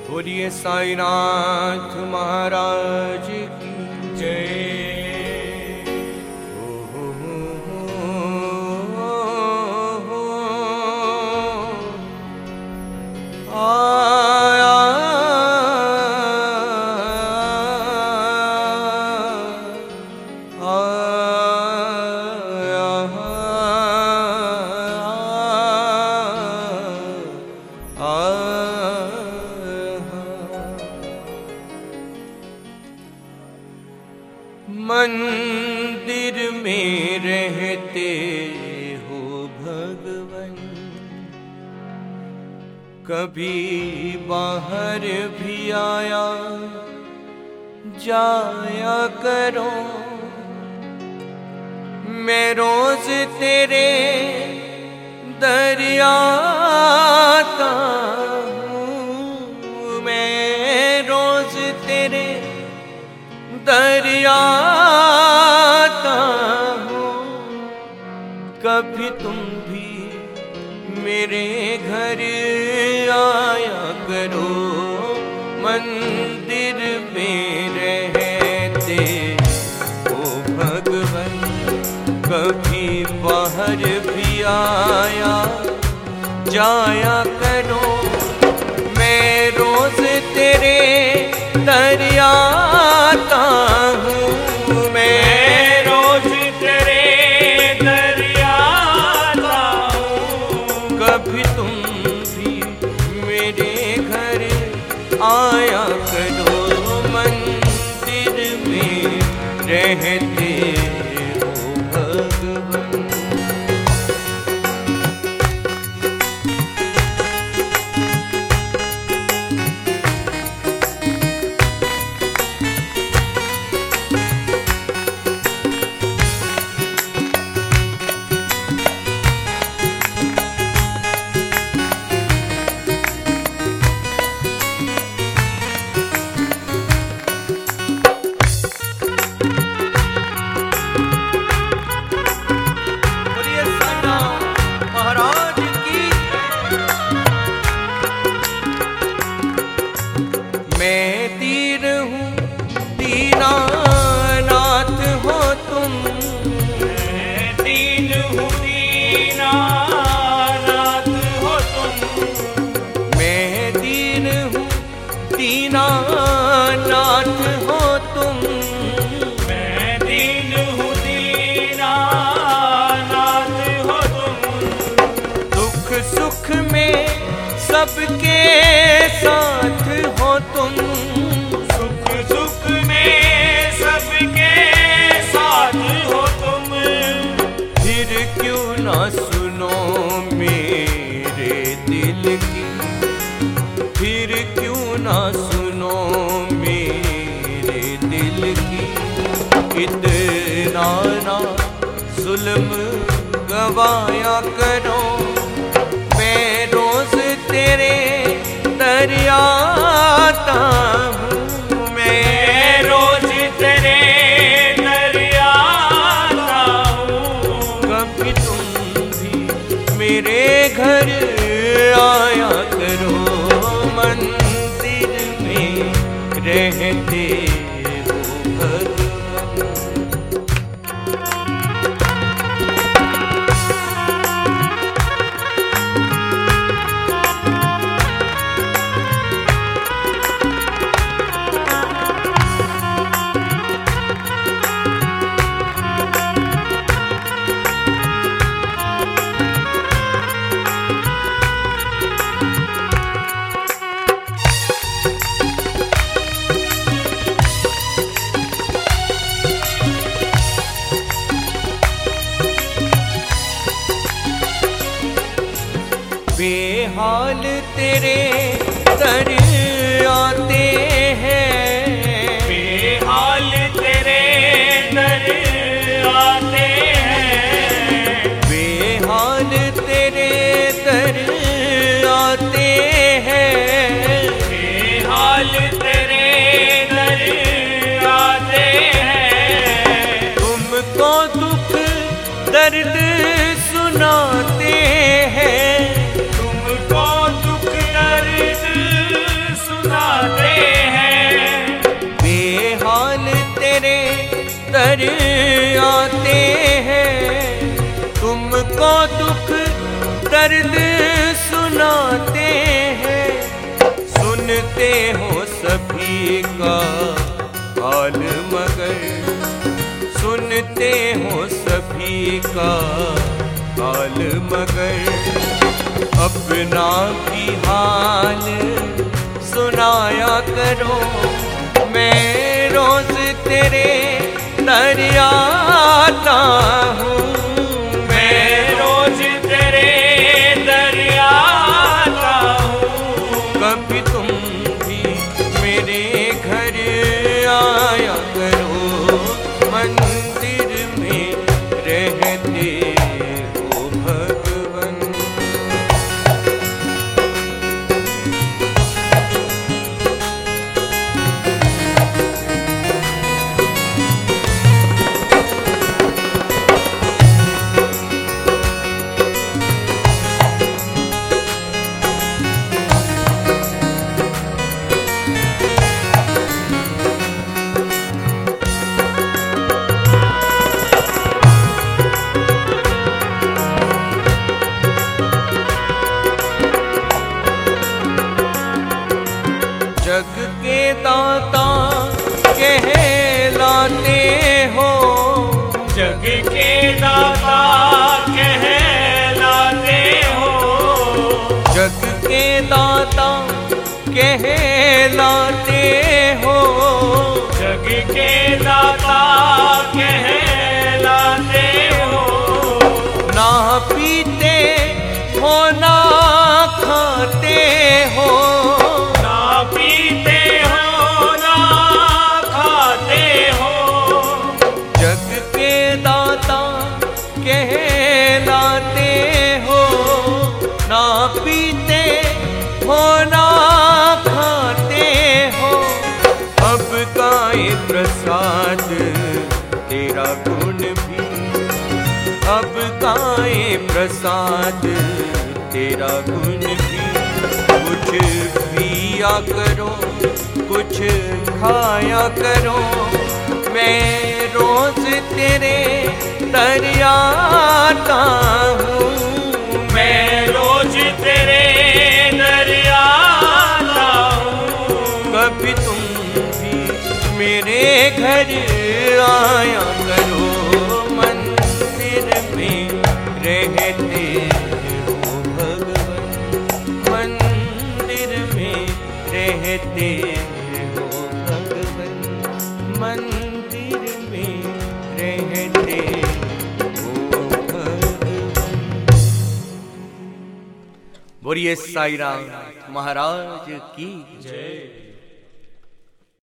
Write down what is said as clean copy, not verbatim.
बोलिए साईनाथ महाराज की जय। मंदिर में रहते हो भगवन, कभी बाहर भी आया जाया करो। मैं रोज तेरे दर आता हूँ, मैं रोज तेरे दर आता हूँ। कभी तुम भी मेरे घर आया करो। मंदिर में रहते हो भगवन, कभी बाहर भी आया जाया करो। मैं रोज तेरे दर आता हूँ, मैं रोज तेरे दर आता हूँ। कभी तुम भी मेरे घर आया करो। मंदिर में रहते हो भगवन। मैं दीन हूँ दीनानाथ हो तुम, मैं दीन हूँ दीनानाथ हो तुम। मैं दीन हूँ दीनानाथ हो तुम, मैं दीन हूँ दीनानाथ हो तुम। दुख सुख में सबके साथ हो तुम, सुख सुख में सबके साथ हो तुम। फिर क्यों ना सुनो मेरे दिल की, फिर क्यों ना सुनो मेरे दिल की। इतना ना जुल्म गवाया करो। मैं रोज तेरे दर आता हूँ, मैं रोज तेरे दर आता हूँ। कभी तुम भी मेरे घर आया करो। मंदिर में रहते हो भगवन। बेहाल तेरे दर आते हैं, बेहाल तेरे दर आते हैं। बेहाल तेरे दर आते हैं, बेहाल तेरे दर आते हैं। तुमको दुख दर्द सुनाते हैं, तुमको दुख दर्द सुना आते हैं, तुमको दुख दर्द सुनाते हैं। सुनते हो सभी का हाल मगर, सुनते हो सभी का हाल मगर, अपना भी हाल सुनाया करो। मैं रोज तेरे दर आता हूँ, मैं रोज तेरे दर आता हूँ। कभी तुम भी मेरे घर आया करो, मंदिर में रहते हो भगवन। जग के दाता कहलाते हो, जग के दाता कहलाते हो, जग के दाता कहलाते हो, जग के दाता कहलाते हो। ना पीते हो ना खाते हो, कहलाते हो। ना पीते हो ना खाते हो, अब गाए प्रसाद तेरा गुण भी, अब गाए प्रसाद तेरा गुण भी। कुछ पिया करो कुछ खाया करो, मैं रोज तेरे दर आता हूँ, मैं रोज तेरे दर आता हूँ। कभी तुम भी मेरे घर आया करो, मंदिर में रहते हो भगवन, मंदिर में रहते हो भगवन, मंदिर में रहते हो भगवन। बोलिए साईं राम महाराज की जय।